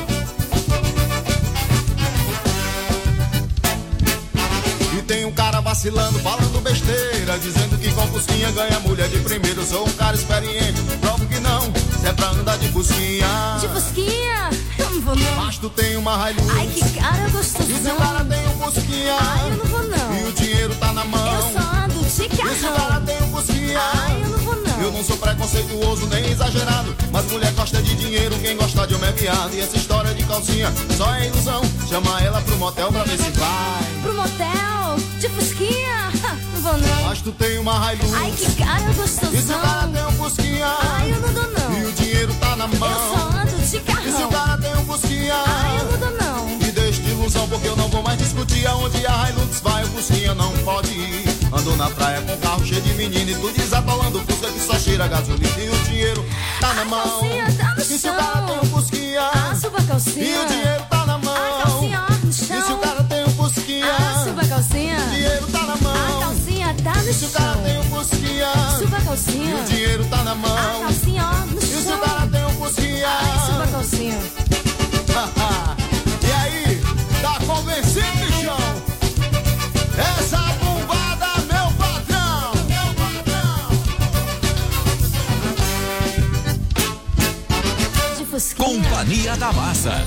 E tem um cara vacilando, falando besteira, dizendo que com fusquinha ganha mulher de primeiro. Eu sou um cara experiente, provo que não. Se é pra andar de fusquinha. De fusquinha? Eu não vou não. Mas tu tem uma Hilux. Ai, que cara gostosão. E se o cara tem um fusquinha? Ai, eu não vou não. E o dinheiro tá na mão. Eu só ando de carrão. E se o cara tem um fusquinha? Ai, eu não vou não. Eu não sou preconceituoso nem exagerado, mas mulher gosta de dinheiro, quem gosta de homem é viado. E essa história de calcinha só é ilusão. Chama ela pro motel pra ver se vai. Pro motel? De fusquinha? Não vou não. Mas tu tem uma Hilux. Ai, que cara gostosão. E se o cara tem um fusquinha? Ai, eu não dou não. E o dinheiro tá na mão. Eu só ando de carrão. E se o cara tem um fusquinha? Ai, eu não dou não. E deixe de ilusão, porque eu não vou mais discutir aonde a Hilux vai, o fusquinha não pode ir. Ando na praia com carro cheio de menino e tu desatolando fusca que só cheira gasolina e o dinheiro tá na mão. A calcinha tá no chão. E se o cara tem um fusquinha? Suba a calcinha. E o dinheiro tá na mão. A calcinha no chão. E se o cara tem um fusquinha? Suba a calcinha. O dinheiro tá na mão. A calcinha tá no chão. E se o cara tem um fusquinha? Suba a calcinha. E o dinheiro tá na mão. A calcinha no chão. E se o cara tem um fusquinha? Suba a calcinha. E aí, tá convencido, bichão? Essa bombada, meu patrão! De fusquinha. Companhia da Massa.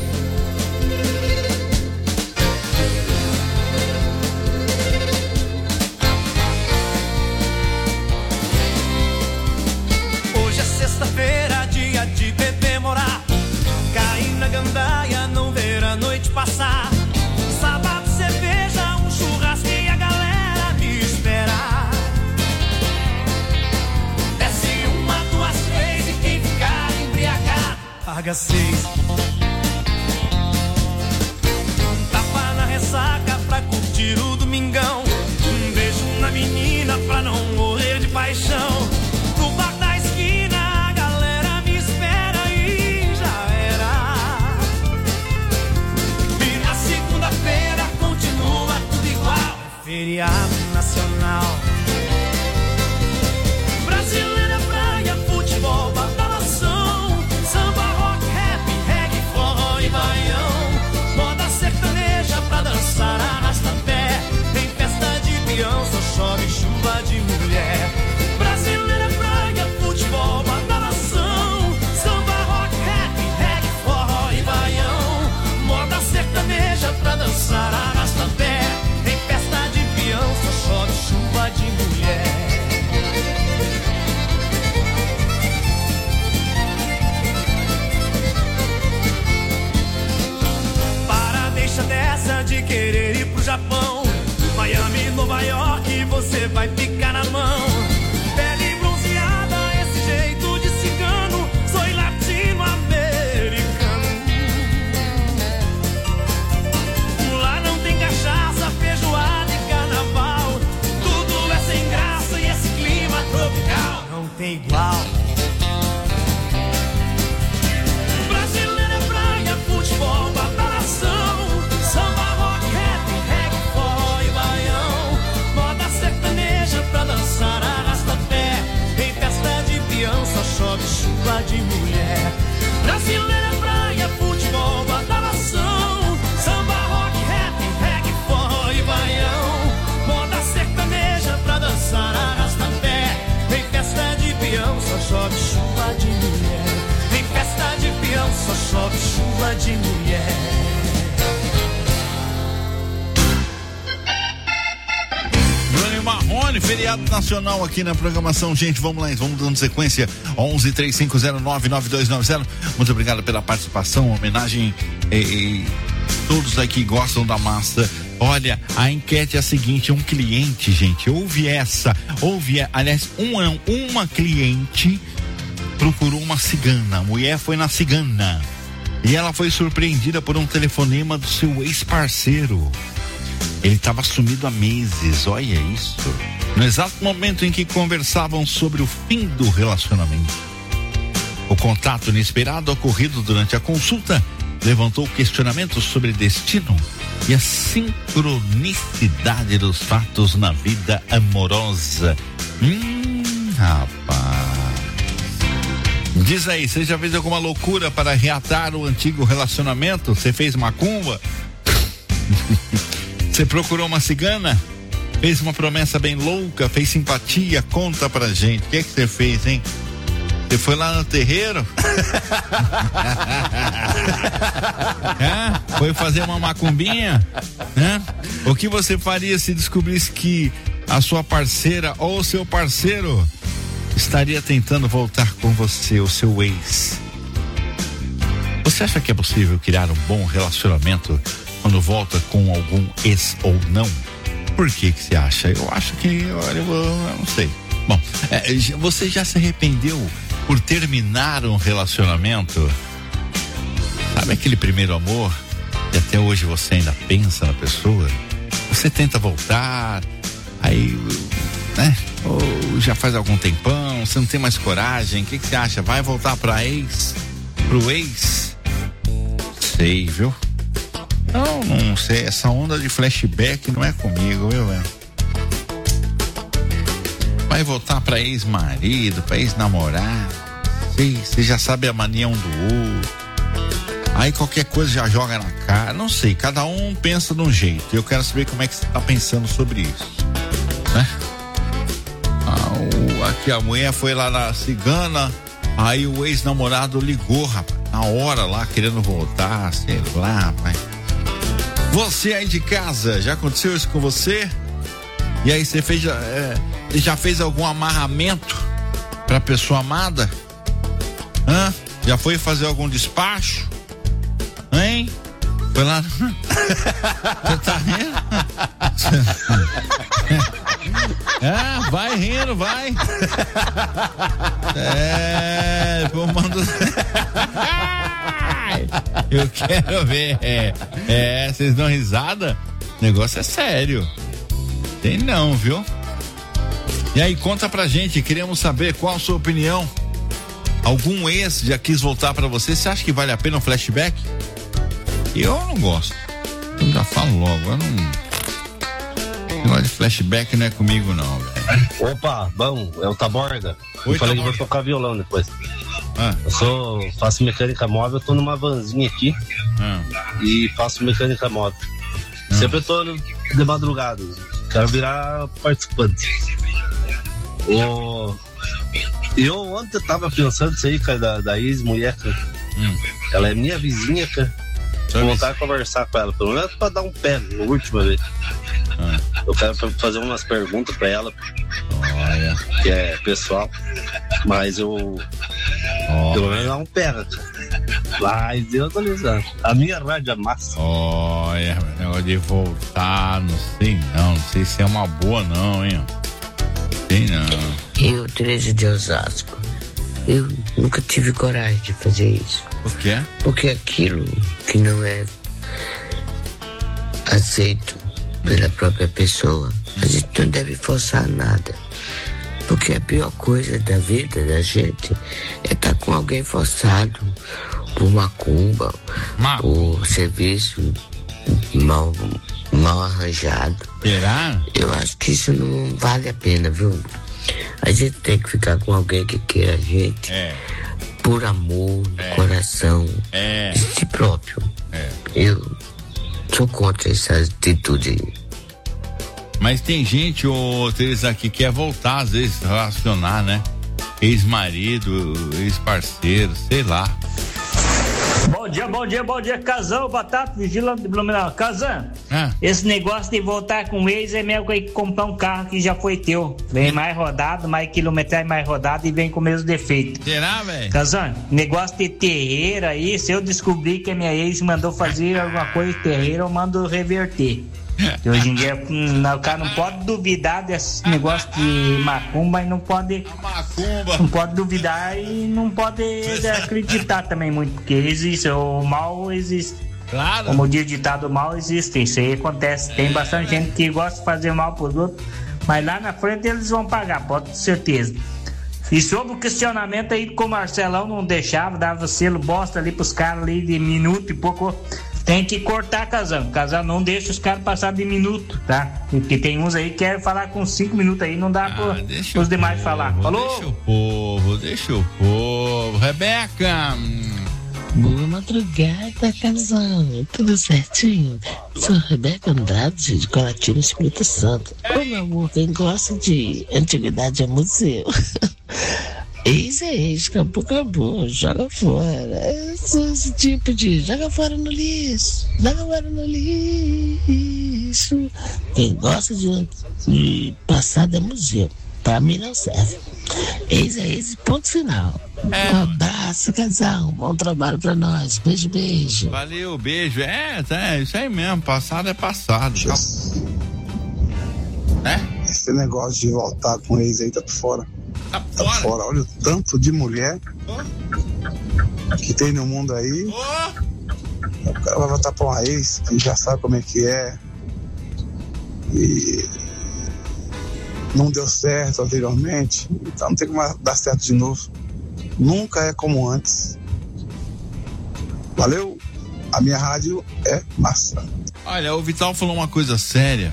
Hoje é sexta-feira, dia de beber morar. Cair na gandaia, não ver a noite passar. Sábado, cerveja, um churrasco e a galera larga 6. Tapa na ressaca pra curtir o domingão. Um beijo na menina pra não morrer de paixão. No bar da esquina a galera me espera e já era. E na segunda-feira continua tudo igual. Feriado nacional. Brasileira, praia, futebol, badalação. Samba, rock, rap, reggae, forró e baião. Moda sertaneja pra dançar, arrasta pé. Tem festa de peão, só chove chuva de mulher. Brasileira, praia, futebol, badalação. Samba, rock, rap, reggae, forró e baião. Moda sertaneja pra dançar, arrasta pé. Tem festa de peão, só chove chuva de mulher. Deixa dessa de querer ir pro Japão. Miami, Nova York, você vai ficar na mão. Pele bronzeada, esse jeito de cigano. Sou latino-americano. Lá não tem cachaça, feijoada e carnaval. Tudo é sem graça e esse clima tropical não tem igual. Brasileira, praia, futebol, badalação. Samba, rock, rap, reggae, forró e baião. Moda sertaneja pra dançar, arrasta pé. Em festa de peão só chove chuva de mulher. Brasileira, praia, futebol, badalação. Samba, rock, rap, reggae, forró e baião. Moda sertaneja pra dançar, arrasta pé. Em festa de peão só chove chuva de mulher. Em festa de peão só chove chuva de mulher. Marrone, feriado nacional aqui na programação. Gente, vamos lá, vamos dando sequência. 1135099290. Muito obrigado pela participação, homenagem. Todos aqui gostam da massa. Olha, a enquete é a seguinte: um cliente, gente, aliás, uma cliente procurou uma cigana. A mulher foi na cigana e ela foi surpreendida por um telefonema do seu ex-parceiro. Ele estava sumido há meses, olha isso. No exato momento em que conversavam sobre o fim do relacionamento. O contato inesperado ocorrido durante a consulta levantou questionamentos sobre destino e a sincronicidade dos fatos na vida amorosa. Rapaz. Diz aí, você já fez alguma loucura para reatar o antigo relacionamento? Você fez macumba? Você procurou uma cigana? Fez uma promessa bem louca? Fez simpatia? Conta pra gente. O que é que você fez, hein? Você foi lá no terreiro? Foi fazer uma macumbinha? O que você faria se descobrisse que a sua parceira ou seu parceiro estaria tentando voltar com você, o seu ex? Você acha que é possível criar um bom relacionamento quando volta com algum ex ou não? Por que você acha? Eu acho que, olha, eu não sei. Bom, você já se arrependeu por terminar um relacionamento? Sabe aquele primeiro amor que até hoje você ainda pensa na pessoa? Você tenta voltar, aí, né? Ou já faz algum tempão, você não tem mais coragem. O que você acha? Vai voltar pro ex? Sei, viu? Não sei, essa onda de flashback não é comigo, viu, velho? Vai voltar pra ex-marido, pra ex-namorado. Você já sabe a mania um do outro. Aí qualquer coisa já joga na cara. Não sei, cada um pensa de um jeito. Eu quero saber como é que você tá pensando sobre isso, né? Aqui a mulher foi lá na cigana. Aí o ex-namorado ligou, rapaz, na hora lá, querendo voltar, sei lá, rapaz. Você aí de casa, já aconteceu isso com você? E aí você já fez algum amarramento pra pessoa amada? Já foi fazer algum despacho? Hein? Foi lá. Você tá Vai rindo, vai. Vou mandar. Eu quero ver. Vocês dão risada? O negócio é sério. Tem não, viu? E aí, conta pra gente, queremos saber qual a sua opinião. Algum ex já quis voltar pra você? Você acha que vale a pena um flashback? Eu não gosto. Eu já falo logo, eu não. Negócio de flashback não é comigo não, velho. Opa, bom, é o Taborda. Eu falei que vou tocar violão depois. Eu faço mecânica móvel, eu tô numa vanzinha aqui e faço mecânica móvel. Sempre eu tô de madrugada, quero virar participante. Eu ontem tava pensando isso aí, cara, da ex-mulher, cara. Ela é minha vizinha, cara. Vou voltar a conversar com ela, pelo menos pra dar um pé na última vez. Eu quero fazer umas perguntas pra ela, que é pessoal, mas eu pelo menos dar um pé, mas eu tô lisando. A minha rádio é massa. Olha, negócio de voltar, não sei se é uma boa não, hein? Sei não. Eu, Tereza de Osasco, eu nunca tive coragem de fazer isso. Por quê? Porque aquilo que não é aceito pela própria pessoa, a gente não deve forçar nada. Porque a pior coisa da vida da gente é estar com alguém forçado por macumba, por serviço mal arranjado. Será? Eu acho que isso não vale a pena, viu? A gente tem que ficar com alguém que queira a gente por amor, coração, de si próprio. Eu sou contra essa atitude aí. Mas tem gente, Teresa, que quer voltar, às vezes, relacionar, né? Ex-marido, ex-parceiro, sei lá. Bom dia, Casão, Batata, Vigilante de Blumenau. Casão, esse negócio de voltar com o ex é mesmo que comprar um carro que já foi teu. Vem mais rodado, mais quilometragem mais rodado e vem com o mesmo defeito. Será, velho? Casão, negócio de terreiro aí, se eu descobrir que a minha ex mandou fazer alguma coisa de terreiro, eu mando reverter. Que hoje em dia o cara não pode duvidar desse negócio de macumba e não pode duvidar e não pode acreditar também muito, porque existe, o mal existe. Claro. Como diz o ditado, o mal existe, isso aí acontece. Tem bastante gente que gosta de fazer mal pros outros, mas lá na frente eles vão pagar, pode ter certeza. E sobre o questionamento aí que o Marcelão não deixava, dava selo bosta ali pros caras ali de minuto e pouco. Tem que cortar, Casão. Casão, não deixa os caras passar de minuto, tá? Porque tem uns aí que querem falar com 5 minutos aí, não dá pros demais falar. Falou? Deixa o povo. Rebeca! Boa madrugada, Casão. Tudo certinho? Sou Rebeca Andrade, de Colatina, Espírito Santo. Ô, meu amor, quem gosta de antiguidade é museu. Ex é ex, acabou, joga fora. Esse tipo de joga fora no lixo. Quem gosta de passado é museu. Pra mim não serve. Ex é ex, ponto final. Um abraço, Casal. Bom trabalho pra nós. Beijo. Valeu, beijo. Isso aí mesmo. Passado é passado. Esse negócio de voltar com ex aí tá por fora. Tá fora. Olha o tanto de mulher que tem no mundo aí. O cara vai voltar pra uma ex que já sabe como é que é. E não deu certo anteriormente, então não tem como dar certo de novo. Nunca é como antes. Valeu, a minha rádio é massa. Olha, o Vital falou uma coisa séria,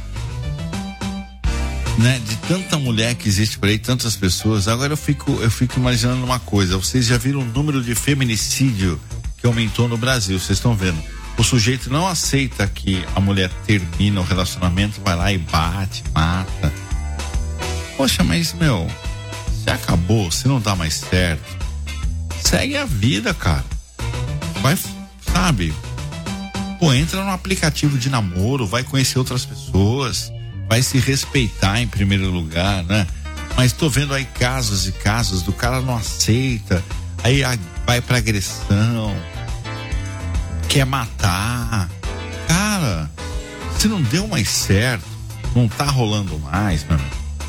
né? De tanta mulher que existe por aí, tantas pessoas. Agora eu fico imaginando uma coisa. Vocês já viram o número de feminicídio que aumentou no Brasil? Vocês estão vendo? O sujeito não aceita que a mulher termina o relacionamento, vai lá e bate, mata. Poxa, mas se acabou, se não dá mais certo, segue a vida, cara. Vai, sabe? Entra no aplicativo de namoro, vai conhecer outras pessoas, vai se respeitar em primeiro lugar, né? Mas tô vendo aí casos e casos do cara não aceita, aí vai pra agressão, quer matar. Cara, se não deu mais certo, não tá rolando mais, mano.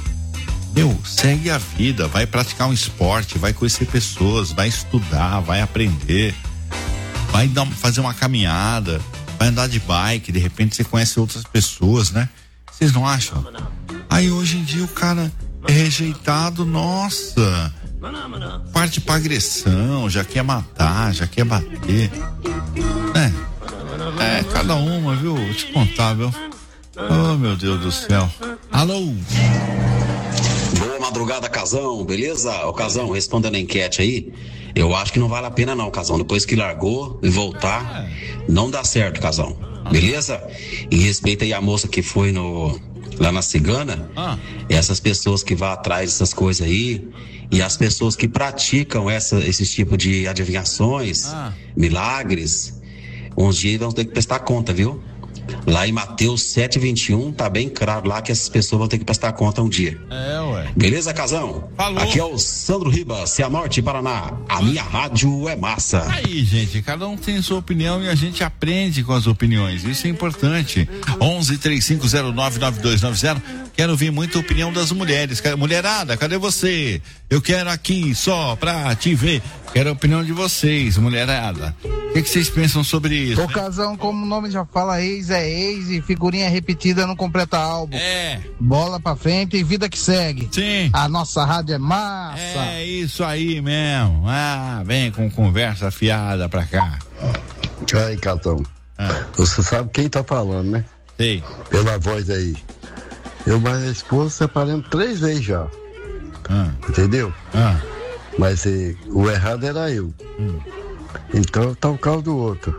Segue a vida, vai praticar um esporte, vai conhecer pessoas, vai estudar, vai aprender, vai fazer uma caminhada, vai andar de bike, de repente você conhece outras pessoas, né? Vocês não acham? Aí hoje em dia o cara é rejeitado, nossa, parte pra agressão, já quer matar, já quer bater, cada uma, viu? Vou te contar, viu? Oh, meu Deus do céu. Alô? Boa madrugada, Casão, beleza? Ô, Casão, respondendo a enquete aí, eu acho que não vale a pena não, Casão. Depois que largou e voltar, não dá certo, Casão. Beleza? Em respeito aí à moça que foi lá na Cigana, essas pessoas que vão atrás dessas coisas aí, e as pessoas que praticam esse tipo de adivinhações, milagres, uns dias vão ter que prestar conta, viu? Lá em Mateus 7:21, tá bem claro lá que essas pessoas vão ter que prestar conta um dia. Beleza, Casão? Falou. Aqui é o Sandro Ribas, Cianorte, Paraná. A minha rádio é massa. Aí, gente, cada um tem sua opinião e a gente aprende com as opiniões. Isso é importante. 1135099290. Quero ouvir muita opinião das mulheres. Mulherada, cadê você? Eu quero aqui só pra te ver. Quero a opinião de vocês, mulherada. O que vocês pensam sobre isso? Ô, Casão, como o nome já fala, ex é ex e figurinha repetida não completa álbum. Bola pra frente e vida que segue. Sim. A nossa rádio é massa. É isso aí mesmo. Vem com conversa fiada pra cá. Aí, Catão. Você sabe quem tá falando, né? Sei. Pela voz aí. Eu e minha esposa separamos 3 vezes já. Entendeu? Mas o errado era eu. Então tá o carro do outro.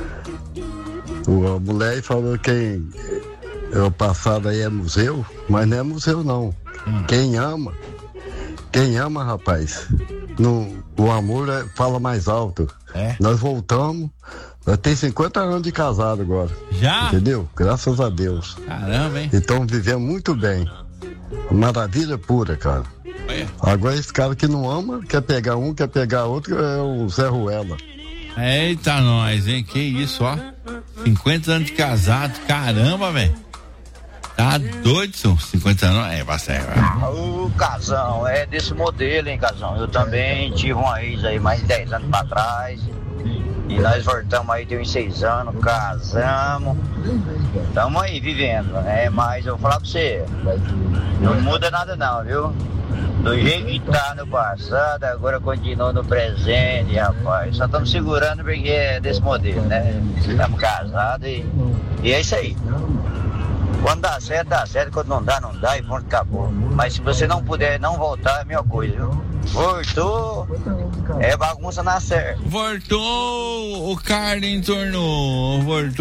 A mulher falou que o passado aí é museu, mas não é museu não. Quem ama, rapaz, o amor fala mais alto. Nós voltamos, nós temos 50 anos de casado agora. Já? Entendeu? Graças a Deus. Caramba, hein? Então vivemos muito bem. Maravilha pura, cara. Agora esse cara que não ama, quer pegar um, quer pegar outro, é o Zé Ruela. Eita nós, hein? Que isso, ó. 50 anos de casado, caramba, velho. Tá doido, são 50 anos, bastante. O Casão, é desse modelo, hein, Casão? Eu também tive uma ex aí mais de 10 anos pra trás. E nós voltamos aí, tem uns 6 anos, casamos. Tamo aí vivendo, né? Mas eu vou falar pra você, não muda nada não, viu? Do jeito que tá no passado, agora continua no presente, rapaz. Só estamos segurando porque é desse modelo, né? Estamos casados e é isso aí. Quando dá certo, quando não dá, e pronto, acabou. Mas se você não puder não voltar, é a mesma coisa, viu? Voltou, é bagunça na certa. Voltou, o cara entornou.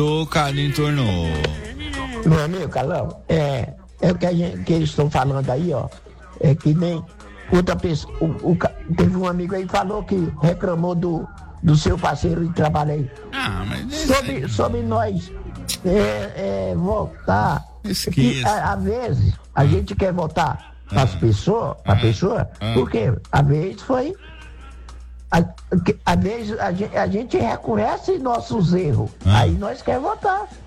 Meu amigo, Calão, é o que eles estão falando aí, ó. É que nem outra pessoa, teve um amigo aí que falou que reclamou do seu parceiro de trabalho aí. Sobre nós votar. Que, às vezes a gente quer votar para a pessoa, porque às vezes foi. Às vezes a gente reconhece nossos erros, aí nós queremos votar.